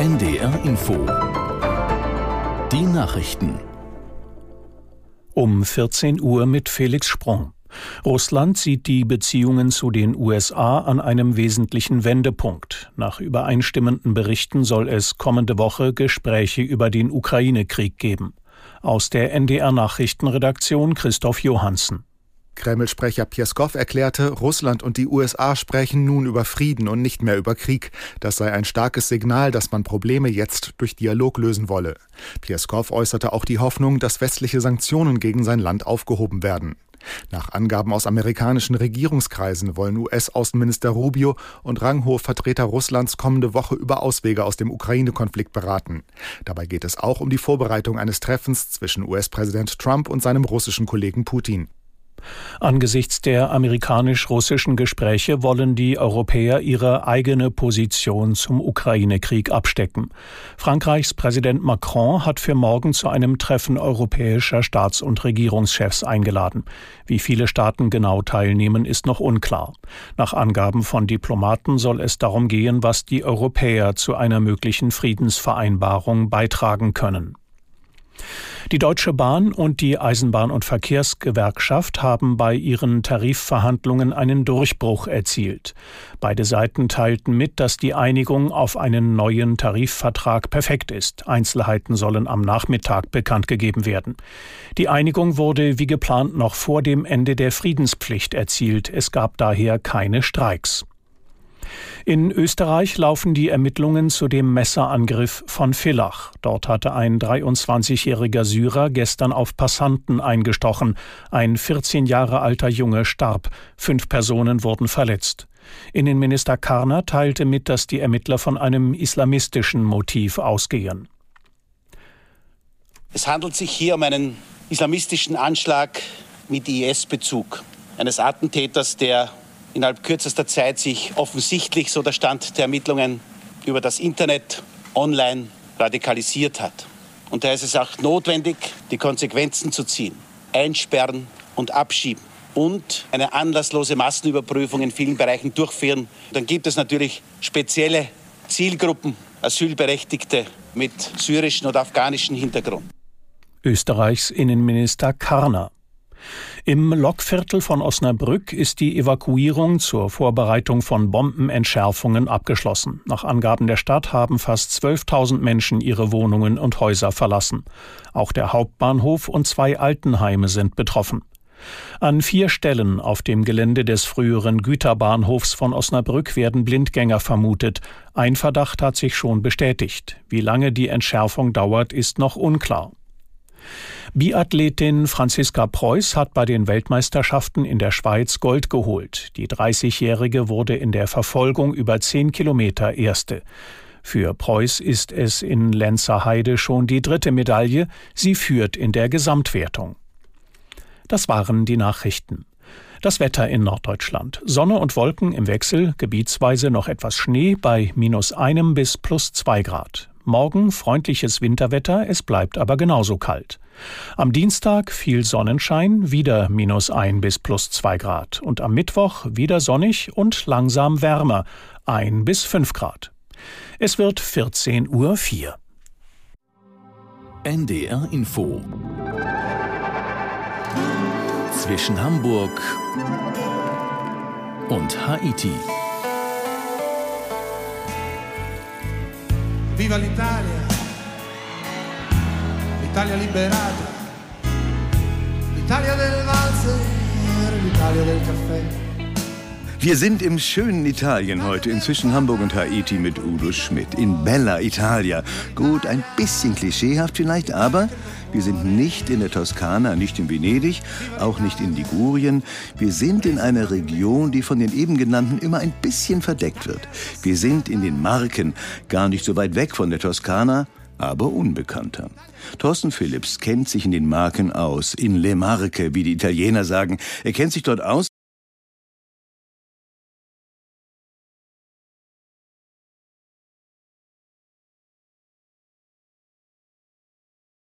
NDR Info. Die Nachrichten. Um 14 Uhr mit Felix Sprung. Russland sieht die Beziehungen zu den USA an einem wesentlichen Wendepunkt. Nach übereinstimmenden Berichten soll es kommende Woche Gespräche über den Ukraine-Krieg geben. Aus der NDR-Nachrichtenredaktion Christoph Johansen. Kreml-Sprecher Pjeskow erklärte, Russland und die USA sprechen nun über Frieden und nicht mehr über Krieg. Das sei ein starkes Signal, dass man Probleme jetzt durch Dialog lösen wolle. Pjeskow äußerte auch die Hoffnung, dass westliche Sanktionen gegen sein Land aufgehoben werden. Nach Angaben aus amerikanischen Regierungskreisen wollen US-Außenminister Rubio und ranghohe Vertreter Russlands kommende Woche über Auswege aus dem Ukraine-Konflikt beraten. Dabei geht es auch um die Vorbereitung eines Treffens zwischen US-Präsident Trump und seinem russischen Kollegen Putin. Angesichts der amerikanisch-russischen Gespräche wollen die Europäer ihre eigene Position zum Ukraine-Krieg abstecken. Frankreichs Präsident Macron hat für morgen zu einem Treffen europäischer Staats- und Regierungschefs eingeladen. Wie viele Staaten genau teilnehmen, ist noch unklar. Nach Angaben von Diplomaten soll es darum gehen, was die Europäer zu einer möglichen Friedensvereinbarung beitragen können. Die Deutsche Bahn und die Eisenbahn- und Verkehrsgewerkschaft haben bei ihren Tarifverhandlungen einen Durchbruch erzielt. Beide Seiten teilten mit, dass die Einigung auf einen neuen Tarifvertrag perfekt ist. Einzelheiten sollen am Nachmittag bekannt gegeben werden. Die Einigung wurde wie geplant noch vor dem Ende der Friedenspflicht erzielt. Es gab daher keine Streiks. In Österreich laufen die Ermittlungen zu dem Messerangriff von Villach. Dort hatte ein 23-jähriger Syrer gestern auf Passanten eingestochen. Ein 14 Jahre alter Junge starb. 5 Personen wurden verletzt. Innenminister Karner teilte mit, dass die Ermittler von einem islamistischen Motiv ausgehen. Es handelt sich hier um einen islamistischen Anschlag mit IS-Bezug. Eines Attentäters, der innerhalb kürzester Zeit sich offensichtlich, so der Stand der Ermittlungen, über das Internet online radikalisiert hat. Und da ist es auch notwendig, die Konsequenzen zu ziehen, einsperren und abschieben und eine anlasslose Massenüberprüfung in vielen Bereichen durchführen. Dann gibt es natürlich spezielle Zielgruppen, Asylberechtigte mit syrischem oder afghanischem Hintergrund. Österreichs Innenminister Karner. Im Lokviertel von Osnabrück ist die Evakuierung zur Vorbereitung von Bombenentschärfungen abgeschlossen. Nach Angaben der Stadt haben fast 12.000 Menschen ihre Wohnungen und Häuser verlassen. Auch der Hauptbahnhof und 2 Altenheime sind betroffen. An 4 Stellen auf dem Gelände des früheren Güterbahnhofs von Osnabrück werden Blindgänger vermutet. Ein Verdacht hat sich schon bestätigt. Wie lange die Entschärfung dauert, ist noch unklar. Biathletin Franziska Preuß hat bei den Weltmeisterschaften in der Schweiz Gold geholt. Die 30-Jährige wurde in der Verfolgung über 10 Kilometer Erste. Für Preuß ist es in Lenzerheide schon die 3. Medaille. Sie führt in der Gesamtwertung. Das waren die Nachrichten. Das Wetter in Norddeutschland. Sonne und Wolken im Wechsel, gebietsweise noch etwas Schnee bei -1 bis +2 Grad. Morgen freundliches Winterwetter, es bleibt aber genauso kalt. Am Dienstag viel Sonnenschein, wieder -1 bis +2 Grad. Und am Mittwoch wieder sonnig und langsam wärmer, 1 bis 5 Grad. Es wird 14:04 Uhr. NDR Info. Zwischen Hamburg und Haiti. Viva l'Italia, l'Italia liberata, l'Italia del valzer, l'Italia del Café. Wir sind im schönen Italien heute, inzwischen Hamburg und Haiti mit Udo Schmidt. In Bella Italia. Gut, ein bisschen klischeehaft vielleicht, aber wir sind nicht in der Toskana, nicht in Venedig, auch nicht in Ligurien. Wir sind in einer Region, die von den eben genannten immer ein bisschen verdeckt wird. Wir sind in den Marken, gar nicht so weit weg von der Toskana, aber unbekannter. Thorsten Phillips kennt sich in den Marken aus, in Le Marche, wie die Italiener sagen. Er kennt sich dort aus